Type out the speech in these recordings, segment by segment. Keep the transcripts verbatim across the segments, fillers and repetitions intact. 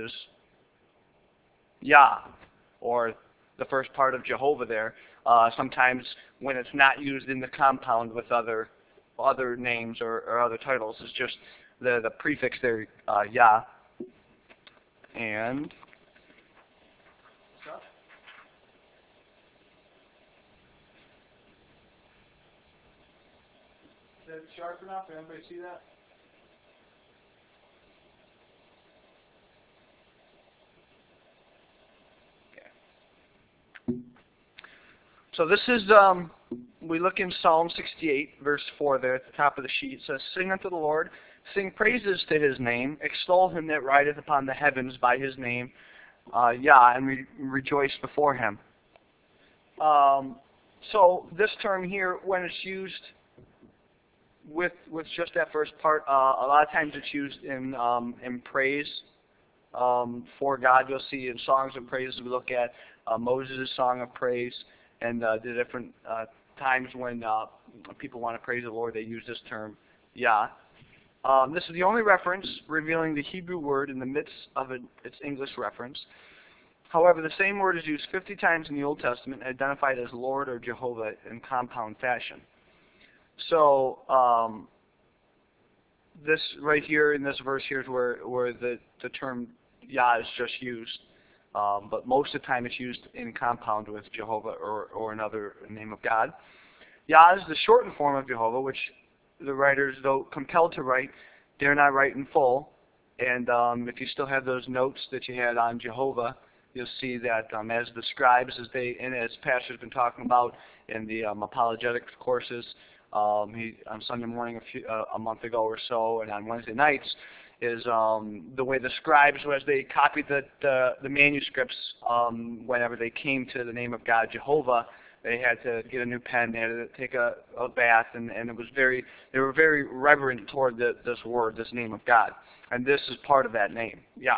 use Yah, or the first part of Jehovah there. Uh, sometimes when it's not used in the compound with other other names or, or other titles, it's just the, the prefix there, uh, Yah. And is that sharp enough? Can everybody see that? So this is, um, we look in Psalm sixty-eight, verse four there at the top of the sheet. It says, "Sing unto the Lord, sing praises to his name, extol him that rideth upon the heavens by his name, uh, Yah, and re rejoice before him." Um, so this term here, when it's used with with just that first part, uh, a lot of times it's used in um, in praise um, for God. You'll see in songs of praise we look at uh, Moses' song of praise, and uh, the different uh, times when uh, people want to praise the Lord, they use this term, Yah. Um, this is the only reference revealing the Hebrew word in the midst of a, its English reference. However, the same word is used fifty times in the Old Testament, identified as Lord or Jehovah in compound fashion. So, um, this right here in this verse here is where, where the, the term Yah is just used. Um, but most of the time it's used in compound with Jehovah or, or another name of God. Yah is the shortened form of Jehovah, which the writers, though compelled to write, dare not write in full. And um, if you still have those notes that you had on Jehovah, you'll see that um, as the scribes, as they and as Pastor's been talking about in the um, apologetics courses, um, he, on Sunday morning a, few, uh, a month ago or so, and on Wednesday nights, is um, the way the scribes, as they copied the, the, the manuscripts, um, whenever they came to the name of God, Jehovah, they had to get a new pen, they had to take a, a bath, and, and it was very, they were very reverent toward the, this word, this name of God. And this is part of that name, Yah.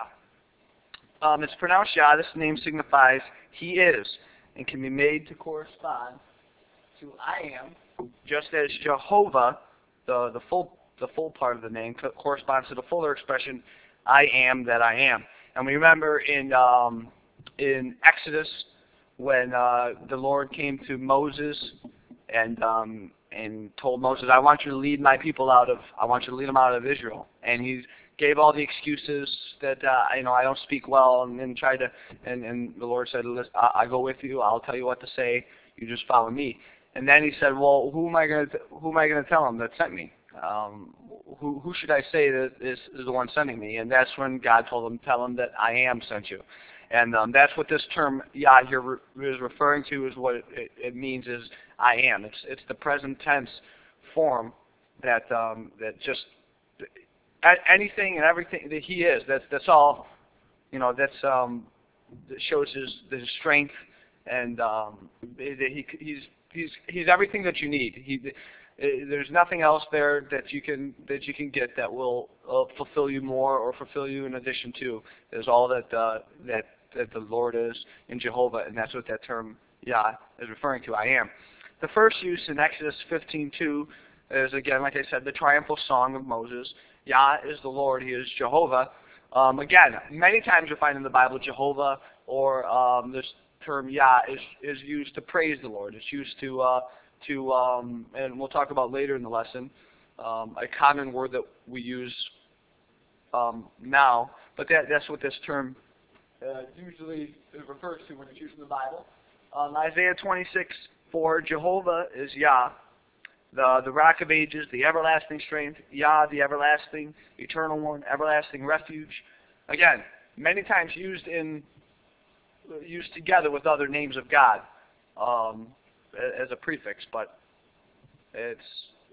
Um, it's pronounced Yah. This name signifies He is, and can be made to correspond to I am, just as Jehovah, the the full the full part of the name, co corresponds to the fuller expression I am that I am. And we remember in um, in Exodus when uh, the Lord came to Moses and um, and told Moses, "I want you to lead my people out of I want you to lead them out of Israel," and he gave all the excuses that uh, you know I don't speak well, and, and tried to, and, and the Lord said, "Listen, I, I go with you. I'll tell you what to say. You just follow me." And then he said, "Well, who am I going to who am I going to tell him that sent me? Um, who who should I say that is, is the one sending me?" And that's when God told him, "Tell him that I am sent you." And um, that's what this term Yah here re is referring to. Is what it, it, it means is I am. It's it's the present tense form that um, that just anything and everything that He is. That's that's all. You know. That's um, that shows His His strength, and um, he he's he's he's everything that you need. He there's nothing else there that you can that you can get that will uh, fulfill you more or fulfill you in addition to. Is all that uh, that that the Lord is in Jehovah, and that's what that term Yah is referring to. I am. The first use in Exodus fifteen two is, again, like I said, the triumphal song of Moses. Yah is the Lord. He is Jehovah. Um, again, many times you find in the Bible Jehovah or um, this term Yah is is used to praise the Lord. It's used to uh, to um, and we'll talk about later in the lesson um, a common word that we use um, now, but that that's what this term uh, usually refers to when it's used in the Bible. Um, Isaiah twenty-six four, Jehovah is Yah, the the rock of ages, the everlasting strength, Yah, the everlasting, eternal one, everlasting refuge. Again, many times used in used together with other names of God um, as a prefix, but it's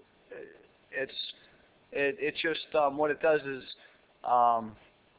it's it, it's just um, what it does is um,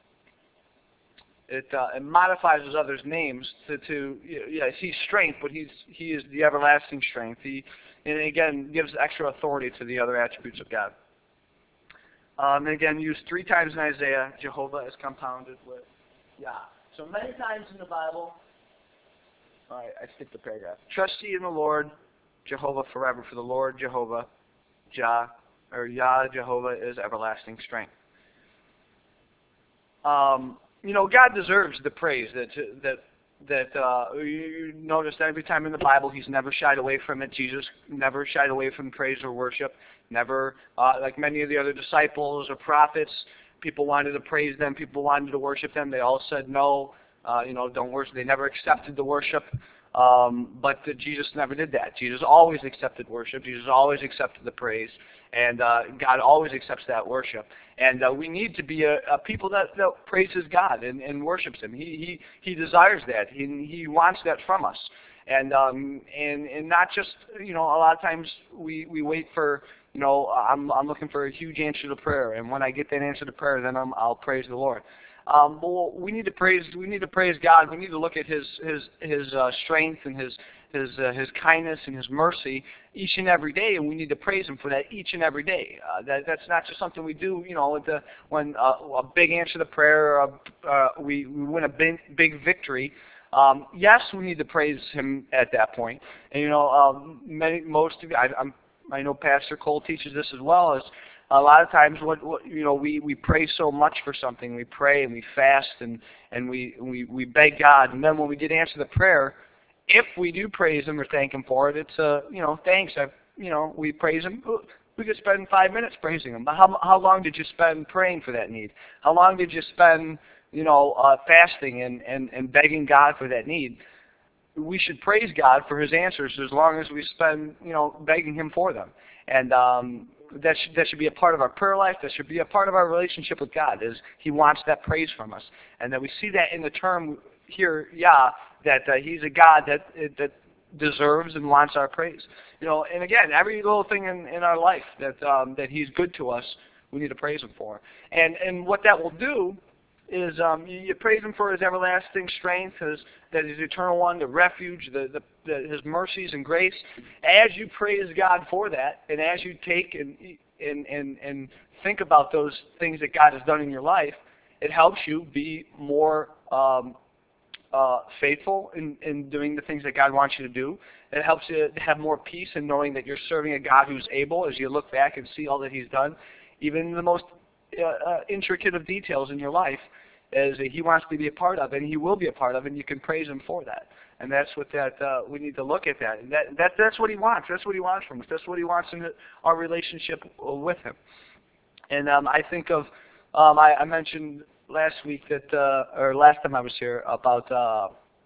it, uh, it modifies those others' names to to yeah he's strength, but he's he is the everlasting strength. He and again gives extra authority to the other attributes of God. Um, and again, used three times in Isaiah, Jehovah is compounded with Yah. So many times in the Bible. All right, I skipped the paragraph. Trust ye in the Lord, Jehovah forever. For the Lord, Jehovah, Jah, or Yah, Jehovah is everlasting strength. Um, you know, God deserves the praise that that that uh, you notice that every time in the Bible He's never shied away from it. Jesus never shied away from praise or worship. Never, uh, like many of the other disciples or prophets, people wanted to praise them, people wanted to worship them. They all said no. Uh, you know, don't worship. They never accepted the worship. Um, but uh, Jesus never did that. Jesus always accepted worship. Jesus always accepted the praise. And uh, God always accepts that worship. And uh, we need to be a, a people that, that praises God and, and worships Him. He, he, he desires that. He, he wants that from us. And, um, and, and not just, you know, a lot of times we, we wait for, you know, I'm, I'm looking for a huge answer to prayer. And when I get that answer to prayer, then I'm, I'll praise the Lord. Um, well, we need to praise. We need to praise God. We need to look at His His His uh, strength and His His uh, His kindness and His mercy each and every day, and we need to praise Him for that each and every day. Uh, that that's not just something we do, you know, with the, when uh, a big answer to prayer, or a, uh, we we win a big big victory. Um, yes, we need to praise Him at that point. And you know, um, many most of you, I, I'm I know Pastor Cole teaches this as well as. A lot of times, what, what you know, we, we pray so much for something. We pray and we fast and and we, we we beg God, and then when we get answered the prayer, if we do praise Him or thank Him for it, it's uh you know thanks. I you know we praise Him. We could spend five minutes praising Him. But how how long did you spend praying for that need? How long did you spend you know uh, fasting and, and and begging God for that need? We should praise God for His answers as long as we spend you know begging Him for them. And um, That should, that should be a part of our prayer life. That should be a part of our relationship with God, is He wants that praise from us. And that we see that in the term here, Yah, that uh, He's a God that that deserves and wants our praise. You know, and again, every little thing in, in our life that um, that He's good to us, we need to praise Him for. And and what that will do is um, you, you praise Him for His everlasting strength, His that His eternal one, the refuge, the, the, the His mercies and grace. As you praise God for that, and as you take and and and and think about those things that God has done in your life, it helps you be more um, uh, faithful in, in doing the things that God wants you to do. It helps you have more peace in knowing that you're serving a God who's able, as you look back and see all that He's done, even in the most uh, uh, intricate of details in your life, as He wants to be a part of, and He will be a part of, and you can praise Him for that. And that's what that uh, we need to look at that. And that, that that's what He wants. That's what He wants from us. That's what He wants in our relationship with Him. And um, I think of um, I, I mentioned last week that uh, or last time I was here about uh,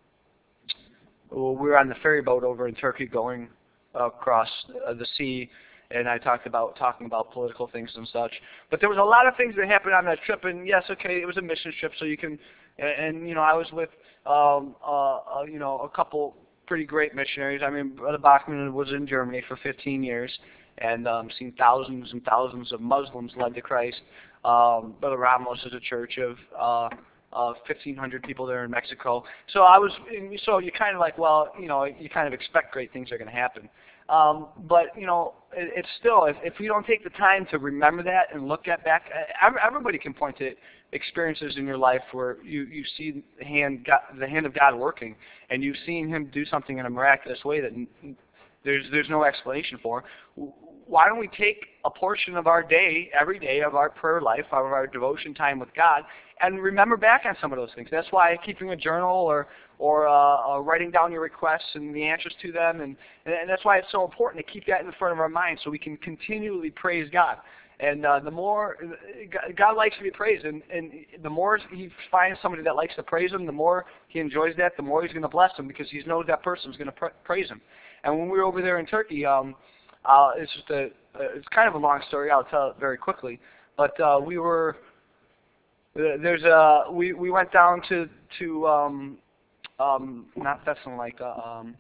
we were on the ferry boat over in Turkey going across uh, the sea. And I talked about talking about political things and such. But there was a lot of things that happened on that trip. And yes, okay, it was a mission trip, so you can. And, and you know, I was with um, uh, uh, you know a couple pretty great missionaries. I mean, Brother Bachman was in Germany for fifteen years and um, seen thousands and thousands of Muslims led to Christ. Um, Brother Ramos is a church of uh, uh, fifteen hundred people there in Mexico. So I was. So you kind of like, well, you know, you kind of expect great things are going to happen. Um, but, you know, it, it's still, if, if we don't take the time to remember that and look at back, everybody can point to experiences in your life where you, you see the hand, God, the hand of God working, and you've seen Him do something in a miraculous way that there's, there's no explanation for. Why don't we take a portion of our day, every day of our prayer life, of our devotion time with God, and remember back on some of those things? That's why keeping a journal or or uh, uh, writing down your requests and the answers to them, and, and that's why it's so important to keep that in the front of our mind so we can continually praise God. And uh, the more, God likes to be praised, and, and the more He finds somebody that likes to praise Him, the more He enjoys that, the more He's going to bless them, because He knows that person's going to pra- praise Him. And when we were over there in Turkey, um, uh, it's just a, it's kind of a long story. I'll tell it very quickly. But uh, we were, there's a, we, we went down to, to um, um, not Thessalonica, um,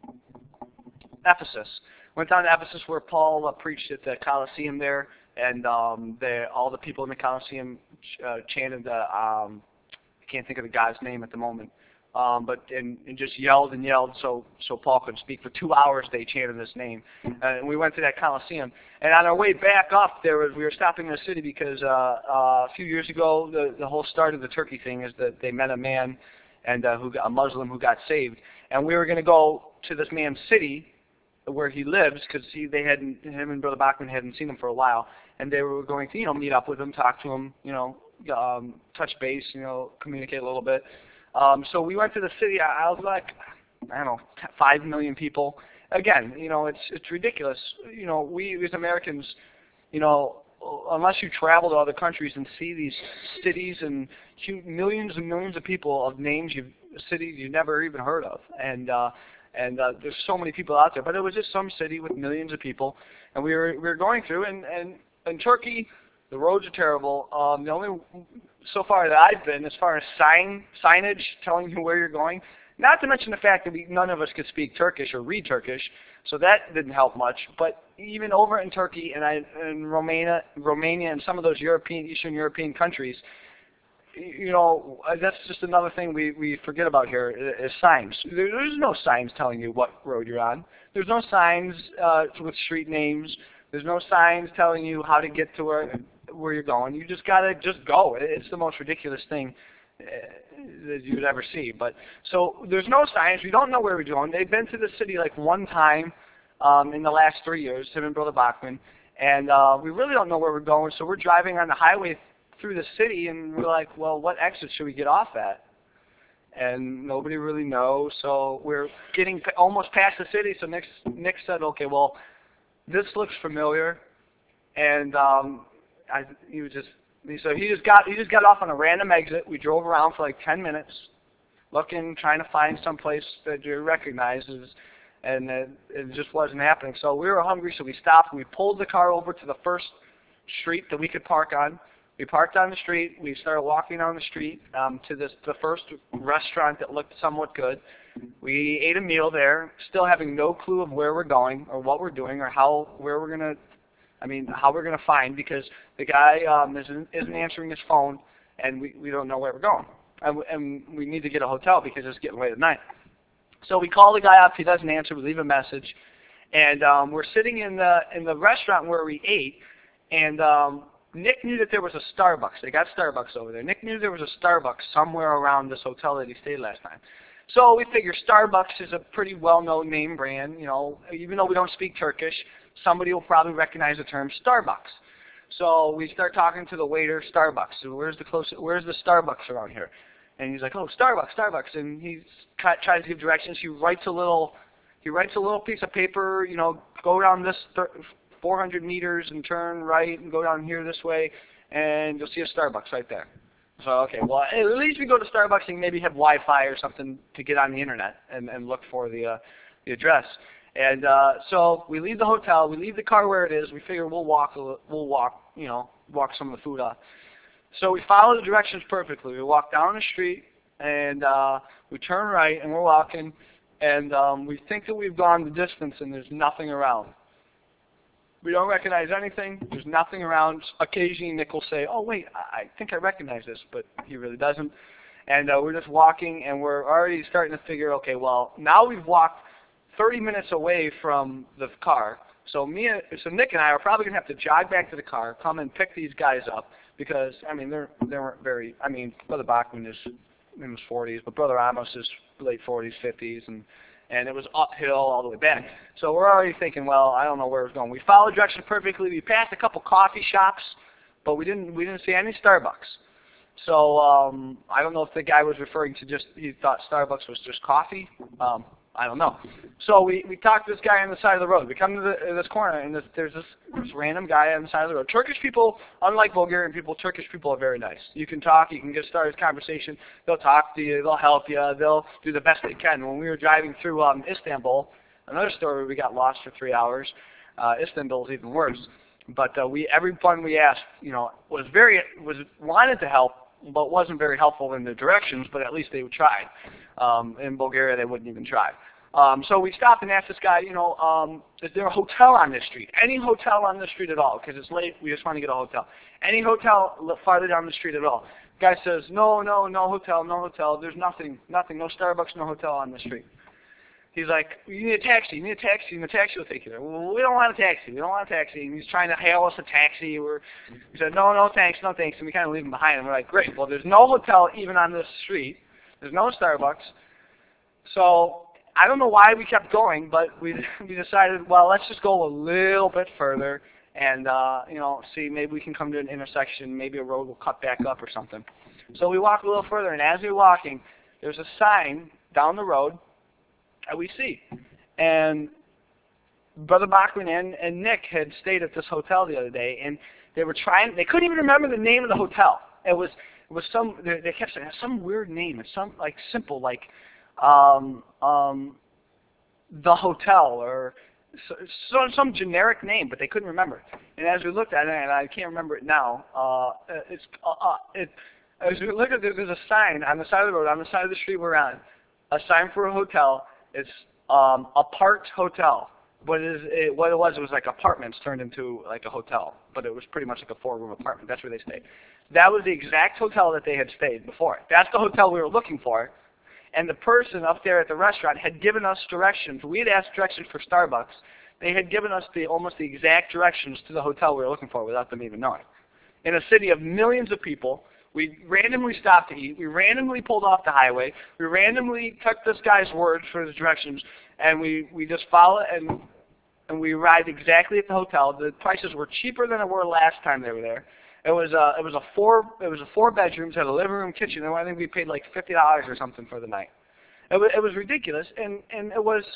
Ephesus. Went down to Ephesus where Paul uh, preached at the Colosseum there, and um, the, all the people in the Colosseum ch- uh, chanted the, um, I can't think of the guy's name at the moment, um, but and, and just yelled and yelled so so Paul could speak. For two hours they chanted his name, and we went to that Colosseum. And on our way back up, there was we were stopping in the city because uh, uh, a few years ago the the whole start of the Turkey thing is that they met a man and uh, who got, a Muslim who got saved, and we were going to go to this man's city where he lives, because he they hadn't him and Brother Bachman hadn't seen him for a while, and they were going to you know meet up with him, talk to him, you know, um, touch base, you know, communicate a little bit. Um, so we went to the city. I, I was like, I don't know, five million people. Again, you know, it's it's ridiculous. You know, we as Americans, you know, unless you travel to other countries and see these cities and hu- millions and millions of people of names you've cities you've never even heard of, and uh, and uh, there's so many people out there. But it was just some city with millions of people, and we were we were going through, and and in Turkey, the roads are terrible. Um, the only so far that I've been, as far as sign signage telling you where you're going, not to mention the fact that we, none of us could speak Turkish or read Turkish, so that didn't help much. But even over in Turkey and I, in Romania, Romania and some of those European, Eastern European countries, you know, that's just another thing we, we forget about here is signs. There, there's no signs telling you what road you're on. There's no signs uh, with street names. There's no signs telling you how to get to where where you're going. You just gotta just go. It's the most ridiculous thing uh, that you would ever see. But so there's no signs. We don't know where we're going. They've been to the city like one time um, in the last three years, him and Brother Bachman, and uh, we really don't know where we're going. So we're driving on the highway through the city, and we're like, well, what exit should we get off at? And nobody really knows. So we're getting p- almost past the city. So Nick, Nick said, okay, well, this looks familiar, and um, I, he was just so he just got he just got off on a random exit. We drove around for like ten minutes, looking, trying to find some place that you recognize, and it, it just wasn't happening. So we were hungry, so we stopped. And we pulled the car over to the first street that we could park on. We parked on the street. We started walking down the street um, to this the first restaurant that looked somewhat good. We ate a meal there, still having no clue of where we're going or what we're doing or how where we're gonna. I mean, how we're gonna find because the guy um, isn't isn't answering his phone, and we we don't know where we're going, and, and we need to get a hotel because it's getting late at night. So we call the guy up. He doesn't answer. We leave a message, and um, we're sitting in the in the restaurant where we ate, and um, Nick knew that there was a Starbucks. They got Starbucks over there. Nick knew there was a Starbucks somewhere around this hotel that he stayed last time. So we figure Starbucks is a pretty well-known name brand. You know, even though we don't speak Turkish, somebody will probably recognize the term Starbucks. So we start talking to the waiter, Starbucks. So where's the closest? Where's the Starbucks around here? And he's like, oh, Starbucks, Starbucks. And he tries to give directions. He writes a little. He writes a little piece of paper. You know, go down this four hundred meters and turn right and go down here this way, and you'll see a Starbucks right there. So, okay, well, at least we go to Starbucks and maybe have Wi-Fi or something to get on the internet and, and look for the uh, the address. And uh, so we leave the hotel, we leave the car where it is. We figure we'll walk, a li- we'll walk, you know, walk some of the food off. So we follow the directions perfectly. We walk down the street and uh, we turn right and we're walking, and um, we think that we've gone the distance and there's nothing around. We don't recognize anything. There's nothing around. Occasionally, Nick will say, oh, wait, I think I recognize this, but he really doesn't. And uh, we're just walking, and we're already starting to figure, okay, well, now we've walked thirty minutes away from the car. So me, and, so Nick and I are probably going to have to jog back to the car, come and pick these guys up, because, I mean, they're, they weren't very, I mean, Brother Bachman is in his forties, but Brother Amos is late forties, fifties, and and it was uphill all the way back. So we're already thinking, well, I don't know where it's going. We followed directions perfectly. We passed a couple coffee shops, but we didn't we didn't see any Starbucks. So um, I don't know if the guy was referring to just, he thought Starbucks was just coffee. Um, I don't know. So we, we talked to this guy on the side of the road. We come to the, this corner, and this, there's this, this random guy on the side of the road. Turkish people, unlike Bulgarian people, Turkish people are very nice. You can talk. You can get started a conversation. They'll talk to you. They'll help you. They'll do the best they can. When we were driving through um, Istanbul, another story, we got lost for three hours. Uh, Istanbul is even worse. But uh, we, everyone we asked, you know, was very was wanted to help, but wasn't very helpful in the directions. But at least they would try. Um, in Bulgaria, they wouldn't even try. Um, so we stopped and asked this guy, you know, um, is there a hotel on this street? Any hotel on this street at all? Because it's late, we just want to get a hotel. Any hotel farther down the street at all? Guy says, no, no, no hotel, no hotel. There's nothing, nothing, no Starbucks, no hotel on the street. He's like, you need a taxi, you need a taxi, and the taxi will take you there. Well, we don't want a taxi, we don't want a taxi. And he's trying to hail us a taxi. We're, we said, no, no thanks, no thanks. And we kind of leave him behind. And we're like, great, well, there's no hotel even on this street. There's no Starbucks. So I don't know why we kept going, but we we decided, well, let's just go a little bit further and uh, you know, see, maybe we can come to an intersection, maybe a road will cut back up or something. So we walk a little further, and as we're walking, there's a sign down the road that we see. And Brother Bachman and, and Nick had stayed at this hotel the other day, and they were trying, they couldn't even remember the name of the hotel. It was, it was some, they, they kept saying, some weird name. It's some, like, simple, like, um, um, the hotel, or so, some, some generic name, but they couldn't remember it. And as we looked at it, and I can't remember it now, uh, it's, uh, it, as we looked at it, there's a sign on the side of the road, on the side of the street we're on, a sign for a hotel. It's um, Apart Hotel. But it is, it, what it was, it was like apartments turned into like a hotel. But it was pretty much like a four-room apartment. That's where they stayed. That was the exact hotel that they had stayed before. That's the hotel we were looking for. And the person up there at the restaurant had given us directions. We had asked directions for Starbucks. They had given us the almost the exact directions to the hotel we were looking for without them even knowing. In a city of millions of people, we randomly stopped to eat. We randomly pulled off the highway. We randomly took this guy's word for his directions, and we, we just followed, and and we arrived exactly at the hotel. The prices were cheaper than they were last time they were there. It was a it was a four it was a four bedrooms, had a living room, kitchen, and I think we paid like fifty dollars or something for the night. It was it was ridiculous, and and it was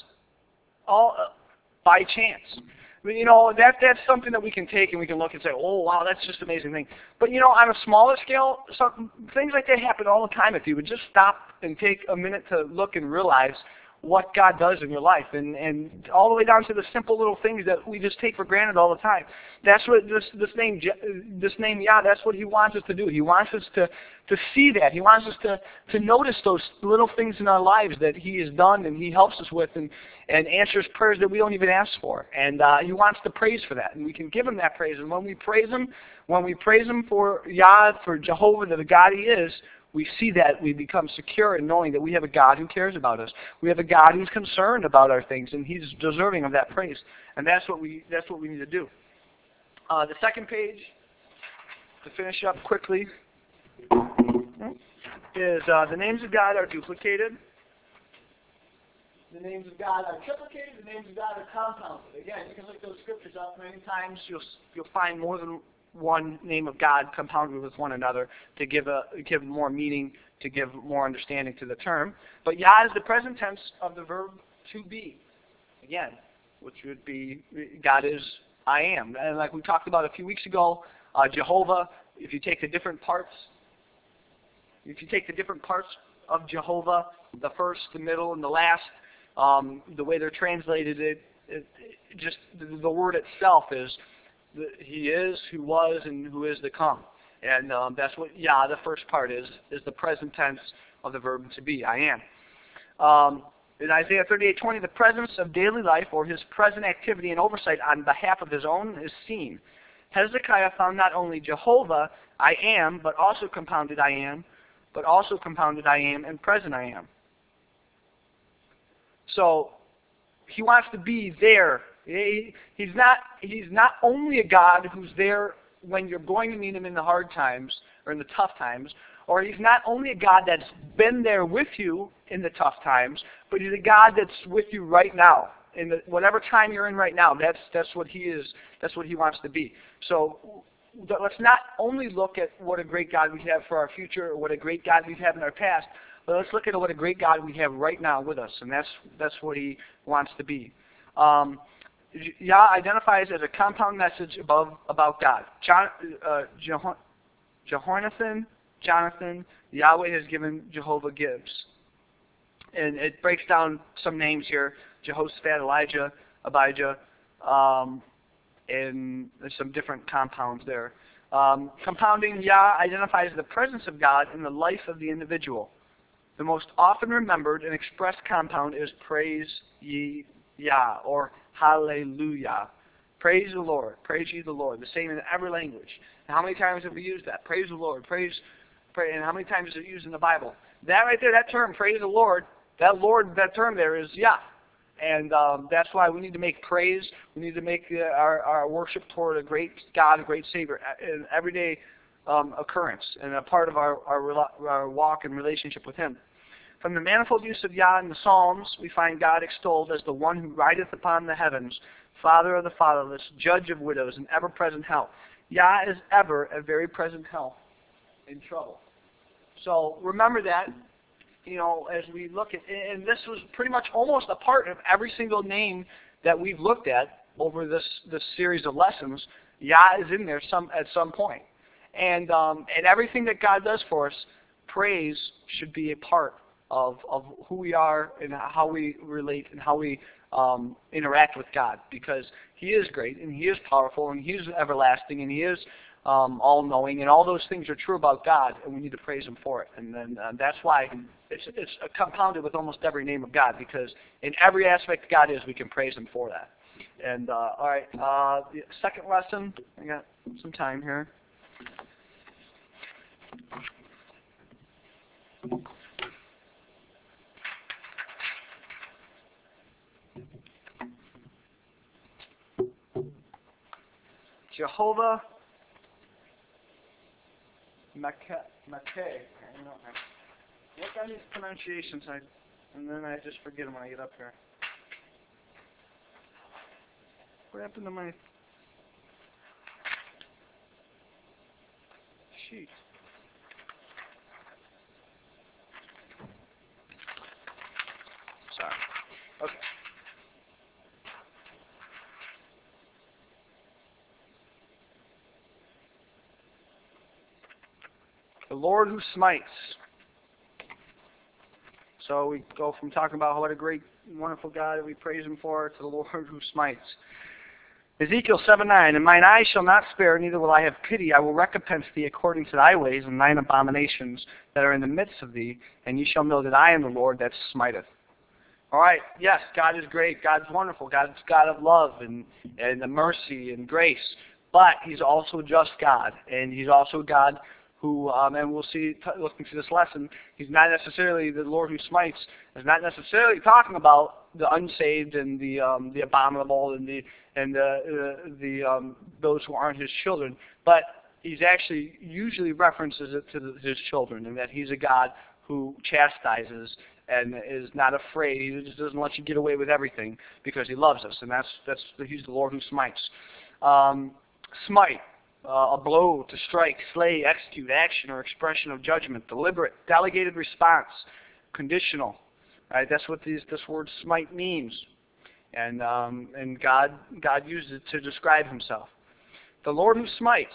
all uh, by chance. I mean, you know, that that's something that we can take and we can look and say, oh wow, that's just an amazing thing. But you know, on a smaller scale, some things like that happen all the time. If you would just stop and take a minute to look and realize what God does in your life, and, and all the way down to the simple little things that we just take for granted all the time. That's what this this name this name Yah, that's what He wants us to do. He wants us to to see that. He wants us to to notice those little things in our lives that He has done and He helps us with, and and answers prayers that we don't even ask for. And uh, He wants to praise for that, and we can give Him that praise. And when we praise Him, when we praise Him for Yah, for Jehovah, the God He is, we see that we become secure in knowing that we have a God who cares about us. We have a God who's concerned about our things, and He's deserving of that praise. And that's what we that's what we need to do. Uh, the second page, to finish up quickly, is uh, the names of God are duplicated. The names of God are triplicated. The names of God are compounded. Again, you can look those scriptures up many times. You'll you'll find more than one name of God compounded with one another to give a give more meaning, to give more understanding to the term. But Yah is the present tense of the verb to be. Again, which would be God is I am. And like we talked about a few weeks ago, uh, Jehovah, if you take the different parts, if you take the different parts of Jehovah, the first, the middle, and the last, um, the way they're translated, it, it, it just the, the word itself is The, he is, who was, and who is to come. And um, that's what Yah, the first part is, is the present tense of the verb to be, I am. Um, in Isaiah thirty-eight twenty, the presence of daily life, or His present activity and oversight on behalf of His own, is seen. Hezekiah found not only Jehovah, I am, but also compounded I am, but also compounded I am, and present I am. So, He wants to be there. He, he's not he's not only a God who's there when you're going to meet Him in the hard times or in the tough times, or He's not only a God that's been there with you in the tough times, but He's a God that's with you right now. In the, whatever time you're in right now, that's that's what He is. That's what He wants to be. So let's not only look at what a great God we have for our future, or what a great God we've had in our past, but let's look at what a great God we have right now with us, and that's that's what He wants to be. Um, Yah identifies as a compound message above about God. John, uh, Jeho- Jehonathan, Jonathan, Yahweh has given, Jehovah gives. And it breaks down some names here: Jehoshaphat, Elijah, Abijah, um, and there's some different compounds there. Um, compounding, Yah identifies the presence of God in the life of the individual. The most often remembered and expressed compound is praise ye Yah, or hallelujah. Praise the Lord. Praise ye the Lord. The same in every language. And how many times have we used that? Praise the Lord. Praise, pray, and how many times is it used in the Bible? That right there, that term, praise the Lord, that Lord, that term there is Yah. And um, that's why we need to make praise. We need to make uh, our, our worship toward a great God, a great Savior, an everyday um, occurrence and a part of our, our, our walk and relationship with Him. From the manifold use of Yah in the Psalms, we find God extolled as the one who rideth upon the heavens, Father of the fatherless, judge of widows, and ever-present help. Yah is ever a very present help in trouble. So remember that, you know, as we look at, and this was pretty much almost a part of every single name that we've looked at over this, this series of lessons. Yah is in there some at some point. And, um, and everything that God does for us, praise should be a part of, of who we are and how we relate and how we um, interact with God, because He is great and He is powerful and He is everlasting and He is um, all-knowing, and all those things are true about God, and we need to praise Him for it. And then uh, that's why it's, it's compounded with almost every name of God, because in every aspect God is, we can praise Him for that. And uh, all right, uh, the second lesson, I got some time here. Jehovah Makeh. Look on these pronunciations, I, and then I just forget them when I get up here. What happened to my sheet? Sorry. Okay. The Lord who smites. So we go from talking about what a great, wonderful God that we praise Him for, to the Lord who smites. Ezekiel seven nine, and mine eye shall not spare, neither will I have pity. I will recompense thee according to thy ways and thine abominations that are in the midst of thee, and ye shall know that I am the Lord that smiteth. All right, yes, God is great. God's wonderful. God's God of love and, and mercy and grace. But He's also a just God, and He's also a God who, um, and we'll see, t- looking through this lesson, He's not necessarily, the Lord who smites, is not necessarily talking about the unsaved and the um, the abominable and the and the uh, the um, those who aren't His children, but He's actually usually references it to the, His children, and that He's a God who chastises and is not afraid. He just doesn't let you get away with everything because He loves us, and that's that's He's the Lord who smites. Um, smite. Uh, a blow, to strike, slay, execute, action, or expression of judgment, deliberate, delegated response, conditional. Right? That's what these, this word smite means, and um, and God God uses it to describe Himself. The Lord who smites,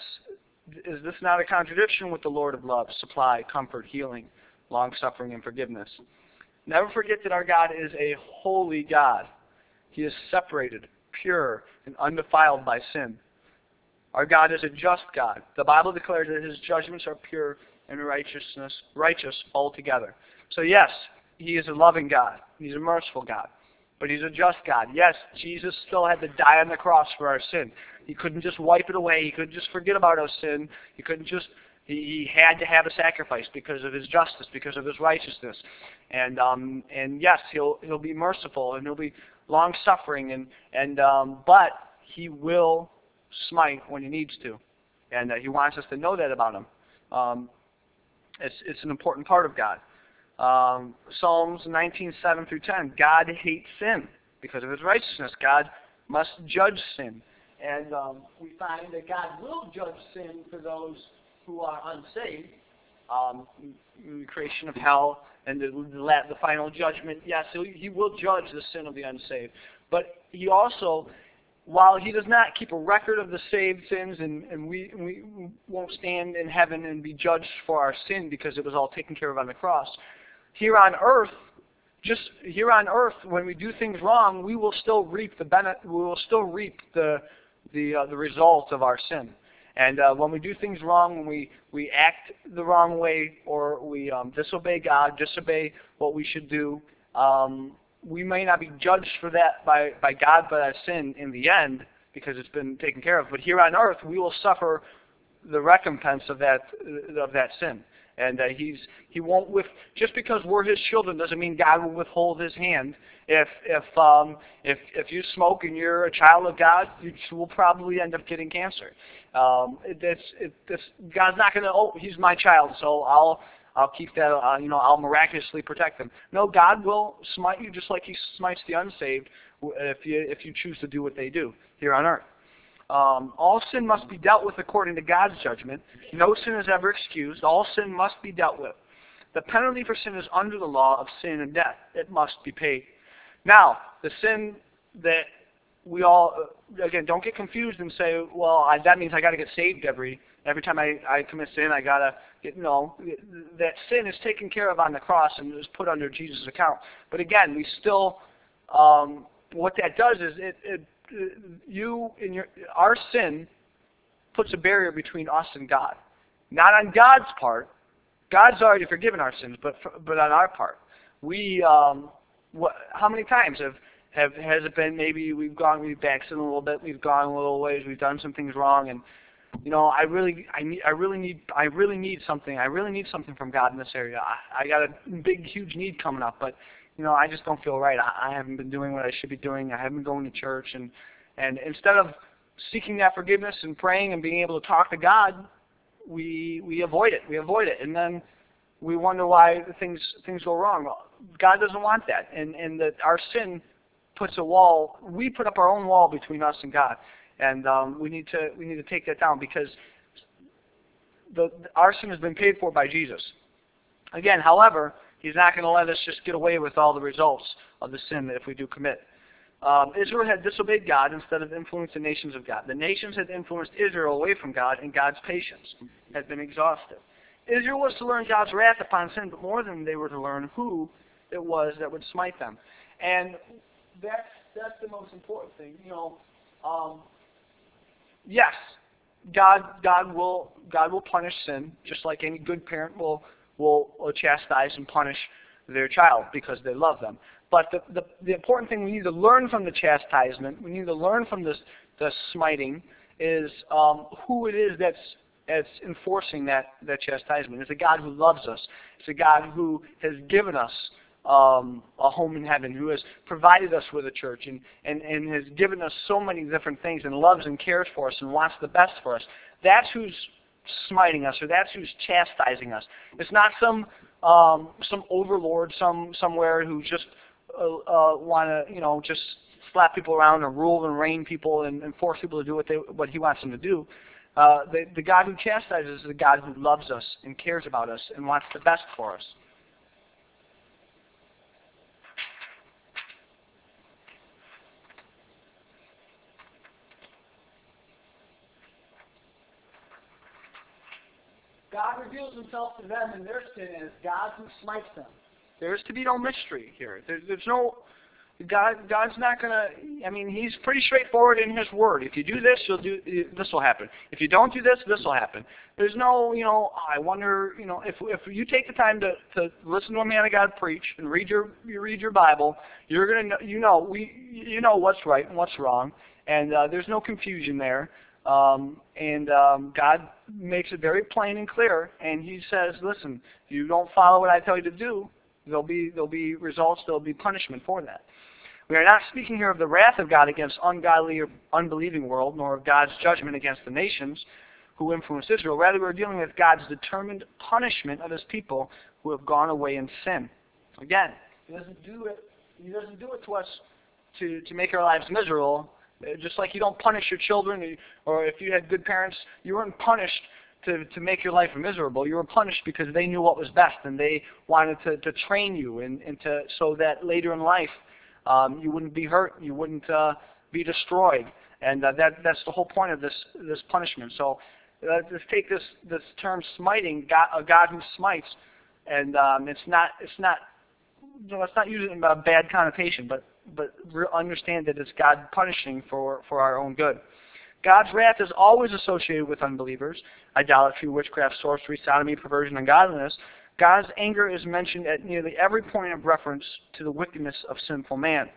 is this not a contradiction with the Lord of love, supply, comfort, healing, long-suffering, and forgiveness? Never forget that our God is a holy God. He is separated, pure, and undefiled by sin. Our God is a just God. The Bible declares that His judgments are pure and righteousness, righteous altogether. So yes, He is a loving God. He's a merciful God. But He's a just God. Yes, Jesus still had to die on the cross for our sin. He couldn't just wipe it away. He couldn't just forget about our sin. He couldn't just, he, he had to have a sacrifice because of His justice, because of His righteousness. And um, and yes, He'll He'll be merciful and He'll be long-suffering, and, and um, but He will smite when He needs to, and uh, He wants us to know that about Him. Um, it's it's an important part of God. Um, Psalms nineteen seven through ten. God hates sin because of His righteousness. God must judge sin, and um, we find that God will judge sin for those who are unsaved. Um, in the creation of hell and the, the, the final judgment. Yes, he, he will judge the sin of the unsaved, but He also, while He does not keep a record of the saved sins, and, and we, we won't stand in heaven and be judged for our sin because it was all taken care of on the cross, here on earth, just here on earth, when we do things wrong, we will still reap the benefit. We will still reap the the uh, the result of our sin. And uh, when we do things wrong, when we, we act the wrong way, or we um, disobey God, disobey what we should do, um, we may not be judged for that by, by God for that sin in the end, because it's been taken care of. But here on earth, we will suffer the recompense of that of that sin. And uh, he's he won't with just because we're His children doesn't mean God will withhold His hand. If if um if if you smoke and you're a child of God, you will probably end up getting cancer. Um, it, it's it, this God's not going to. Oh, he's my child, so I'll I'll keep that, uh, you know, I'll miraculously protect them. No, God will smite you just like he smites the unsaved if you, if you choose to do what they do here on earth. Um, all sin must be dealt with according to God's judgment. No sin is ever excused. All sin must be dealt with. The penalty for sin is under the law of sin and death. It must be paid. Now, the sin that we all, again, don't get confused and say, well, I, that means I got to get saved every every time I, I commit sin. I got to get, no. That sin is taken care of on the cross and is put under Jesus' account. But again, we still, um, what that does is it, it you in your our sin puts a barrier between us and God. Not on God's part. God's already forgiven our sins, but for, but on our part, we um, what, how many times have have has it been? Maybe we've gone we've backslidden a little bit, we've gone a little ways, we've done some things wrong, and you know I really I need I really need I really need something I really need something from God in this area. I, I got a big huge need coming up, but you know I just don't feel right. I, I haven't been doing what I should be doing. I haven't been going to church, and and instead of seeking that forgiveness and praying and being able to talk to God, we we avoid it. We avoid it, and then we wonder why things things go wrong. God doesn't want that, and and that our sin puts a wall. We put up our own wall between us and God, and um, we need to we need to take that down because the our sin has been paid for by Jesus. Again, however, He's not going to let us just get away with all the results of the sin that if we do commit. Um, Israel had disobeyed God instead of influenced the nations of God. The nations had influenced Israel away from God, and God's patience had been exhausted. Israel was to learn God's wrath upon sin, but more than they were to learn who it was that would smite them. And that's that's the most important thing. You know, um, yes, God God will God will punish sin, just like any good parent will will, will chastise and punish their child because they love them. But the, the the important thing we need to learn from the chastisement, we need to learn from this the smiting, is um, who it is that's that's enforcing that that chastisement. It's a God who loves us. It's a God who has given us um, a home in heaven, who has provided us with a church, and, and and has given us so many different things, and loves and cares for us, and wants the best for us. That's who's smiting us, or that's who's chastising us. It's not some um, some overlord, some somewhere who just Uh, uh, want to, you know, just slap people around and rule and reign people and, and force people to do what they what He wants them to do. Uh, the, the God who chastises is the God who loves us and cares about us and wants the best for us. God reveals Himself to them in their sin as God who smites them. There is to be no mystery here. There, there's no God. God's not gonna. I mean, He's pretty straightforward in His word. If you do this, you'll do. This will happen. If you don't do this, this will happen. There's no, you know. I wonder, you know, if if you take the time to, to listen to a man of God preach and read your you read your Bible, you're gonna know, you know we you know what's right and what's wrong, and uh, there's no confusion there. Um, and um, God makes it very plain and clear, and He says, listen, if you don't follow what I tell you to do, There'll be, there'll be results, there'll be punishment for that. We are not speaking here of the wrath of God against ungodly or unbelieving world, nor of God's judgment against the nations who influenced Israel. Rather, we're dealing with God's determined punishment of His people who have gone away in sin. Again, He doesn't do it, He doesn't do it to us to, to make our lives miserable. Just like you don't punish your children, or if you had good parents, you weren't punished To, to make your life miserable. You were punished because they knew what was best, and they wanted to, to train you and, and to so that later in life um, you wouldn't be hurt, you wouldn't uh, be destroyed, and uh, that that's the whole point of this this punishment. So uh, let's take this this term smiting, God, a God who smites, and um, it's not it's not you know, let's not use it in a bad connotation, but but understand that it's God punishing for for our own good. God's wrath is always associated with unbelievers, idolatry, witchcraft, sorcery, sodomy, perversion, ungodliness. God's anger is mentioned at nearly every point of reference to the wickedness of sinful man.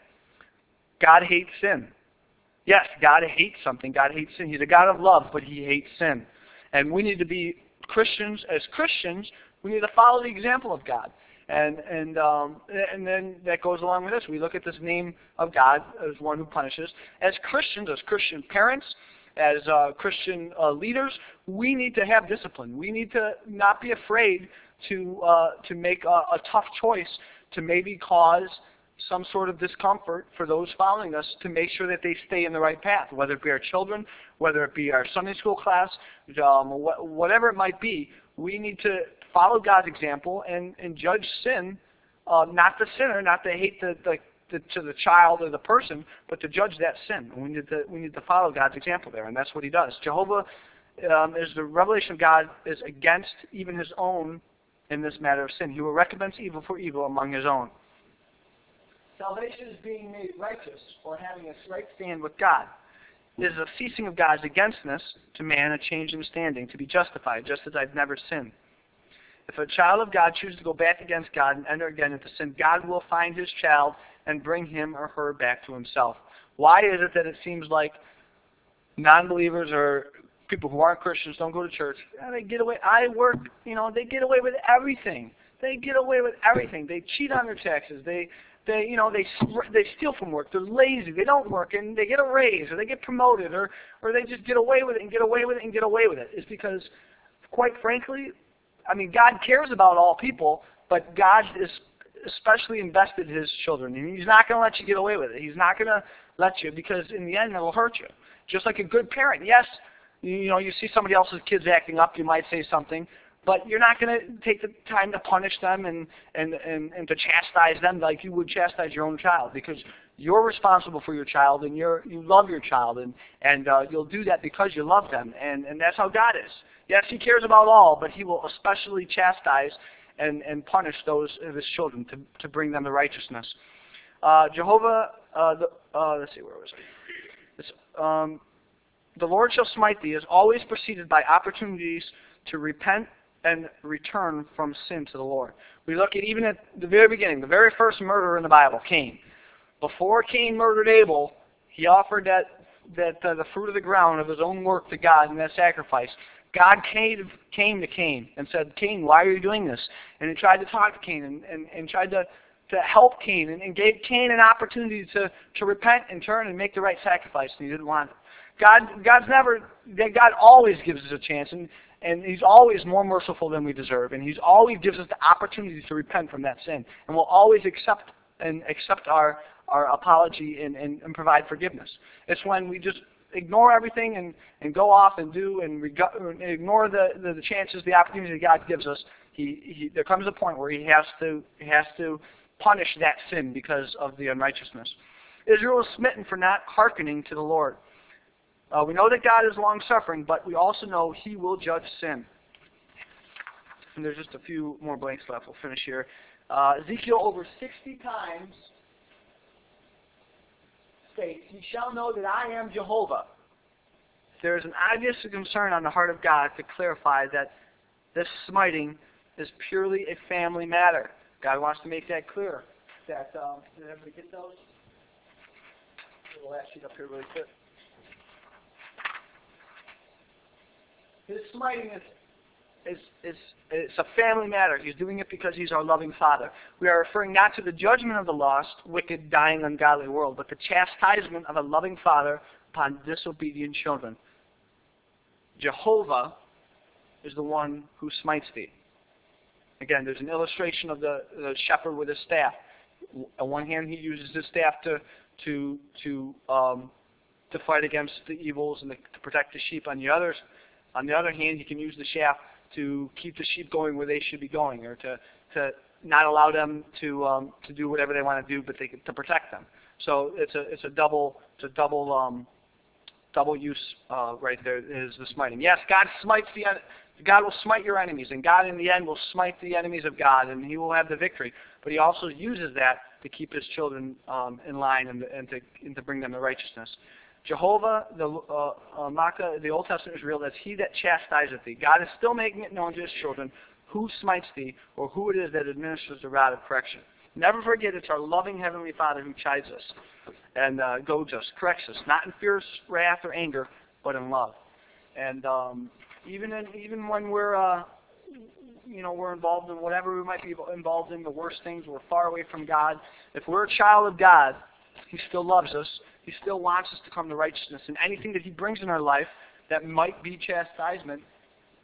God hates sin. Yes, God hates something. God hates sin. He's a God of love, but He hates sin. And we need to be Christians. As Christians, we need to follow the example of God. And and um, and then that goes along with this. We look at this name of God as one who punishes. As Christians, as Christian parents, as uh, Christian uh, leaders, we need to have discipline. We need to not be afraid to uh, to make a, a tough choice to maybe cause some sort of discomfort for those following us to make sure that they stay in the right path, whether it be our children, whether it be our Sunday school class, um, wh- whatever it might be. We need to follow God's example and, and judge sin, uh, not the sinner, not to hate the, the, the to the child or the person, but to judge that sin. We need to we need to follow God's example there, and that's what He does. Jehovah um, is the revelation of God is against even His own in this matter of sin. He will recompense evil for evil among His own. Salvation is being made righteous, or having a right stand with God. It is a ceasing of God's againstness to man, a change in standing, to be justified, just as I've never sinned. If a child of God chooses to go back against God and enter again into sin, God will find His child and bring him or her back to Himself. Why is it that it seems like non-believers or people who aren't Christians, don't go to church, yeah, they get away, I work, you know, they get away with everything. They get away with everything. They cheat on their taxes. They They, you know, they they steal from work. They're lazy. They don't work, and they get a raise, or they get promoted, or or they just get away with it and get away with it and get away with it. It's because, quite frankly, I mean, God cares about all people, but God is especially invested in His children, and He's not going to let you get away with it. He's not going to let you, because in the end, it will hurt you. Just like a good parent. Yes, you, you know, you see somebody else's kids acting up, you might say something. But you're not going to take the time to punish them and, and, and, and to chastise them like you would chastise your own child, because you're responsible for your child and you're, you love your child, and, and uh, you'll do that because you love them. And, and that's how God is. Yes, He cares about all, but He will especially chastise and, and punish those of His children to, to bring them to righteousness. Uh, Jehovah, uh, the, uh, let's see, where was I? This, um, the Lord shall smite thee is always preceded by opportunities to repent and return from sin to the Lord. We look at even at the very beginning, the very first murder in the Bible, Cain. Before Cain murdered Abel, he offered that that uh, the fruit of the ground of his own work to God in that sacrifice. God came, came to Cain and said, Cain, why are you doing this? And he tried to talk to Cain and, and, and tried to, to help Cain and, and gave Cain an opportunity to, to repent and turn and make the right sacrifice, and he didn't want it. God, God's never, God always gives us a chance, and, and He's always more merciful than we deserve, and He's always gives us the opportunity to repent from that sin, and will always accept and accept our, our apology and, and, and provide forgiveness. It's when we just ignore everything and, and go off and do and reg- ignore the, the, the chances, the opportunity that God gives us. He, he, there comes a point where He has to he has to punish that sin because of the unrighteousness. Israel was smitten for not hearkening to the Lord. Uh, we know that God is long-suffering, but we also know He will judge sin. And there's just a few more blanks left. We'll finish here. Uh, Ezekiel over sixty times states, Ye shall know that I am Jehovah. There is an obvious concern on the heart of God to clarify that this smiting is purely a family matter. God wants to make that clear. That, um, did everybody get those? The last sheet up here really quick. His smiting is, is, is, it's a family matter. He's doing it because He's our loving Father. We are referring not to the judgment of the lost, wicked, dying, ungodly world, but the chastisement of a loving Father upon disobedient children. Jehovah is the one who smites thee. Again, there's an illustration of the, the shepherd with his staff. On one hand, he uses his staff to to to um, to fight against the evils and the, to protect the sheep. On the others, on the other hand, he can use the shaft to keep the sheep going where they should be going, or to to not allow them to um, to do whatever they want to do, but they to protect them. So it's a it's a double it's a double um, double use uh, right there is the smiting. Yes, God smites the God will smite your enemies, and God in the end will smite the enemies of God, and He will have the victory. But He also uses that to keep His children um, in line and, and to and to bring them to righteousness. Jehovah, the uh, uh, Makkah, the Old Testament is revealed as He that chastiseth thee. God is still making it known to His children who smites thee, or who it is that administers the rod of correction. Never forget, it's our loving Heavenly Father who chides us and uh, goads us, corrects us, not in fierce wrath or anger, but in love. And um, even in, even when we're uh, you know we're involved in whatever we might be involved in, the worst things, we're far away from God. If we're a child of God, He still loves us. He still wants us to come to righteousness. And anything that He brings in our life that might be chastisement,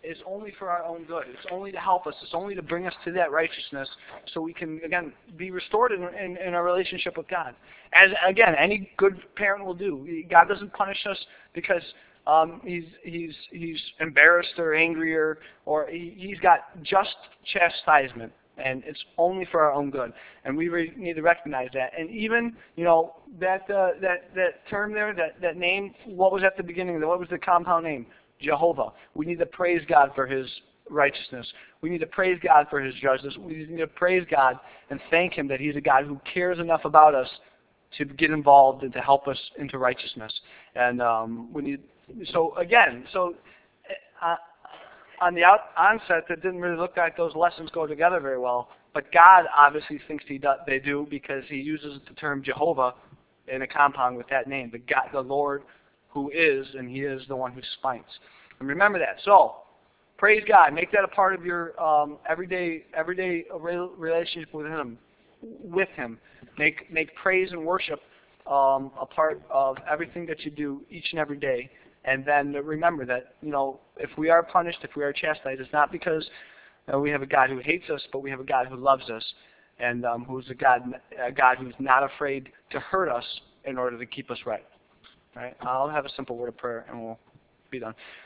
is only for our own good. It's only to help us. It's only to bring us to that righteousness so we can, again, be restored in, in, in our relationship with God. As, again, any good parent will do. God doesn't punish us because um, he's, he's, he's embarrassed or angry or, or he, he's got just chastisement. And it's only for our own good, and we re- need to recognize that. And even, you know, that uh, that that term there, that that name, what was at the beginning? What was the compound name? Jehovah. We need to praise God for His righteousness. We need to praise God for His justice. We need to praise God and thank Him that He's a God who cares enough about us to get involved and to help us into righteousness. And um, we need. So again, so. Uh, On the out, onset, it didn't really look like those lessons go together very well. But God obviously thinks he do, they do because He uses the term Jehovah in a compound with that name. The God, the Lord, who is, and He is the one who spikes. And remember that. So, praise God. Make that a part of your um, everyday everyday relationship with Him. With Him, make make praise and worship um, a part of everything that you do each and every day. And then remember that, you know, if we are punished, if we are chastised, it's not because you know, we have a God who hates us, but we have a God who loves us, and um, who's a God, a God who's not afraid to hurt us in order to keep us right. Right? I'll have a simple word of prayer, and we'll be done.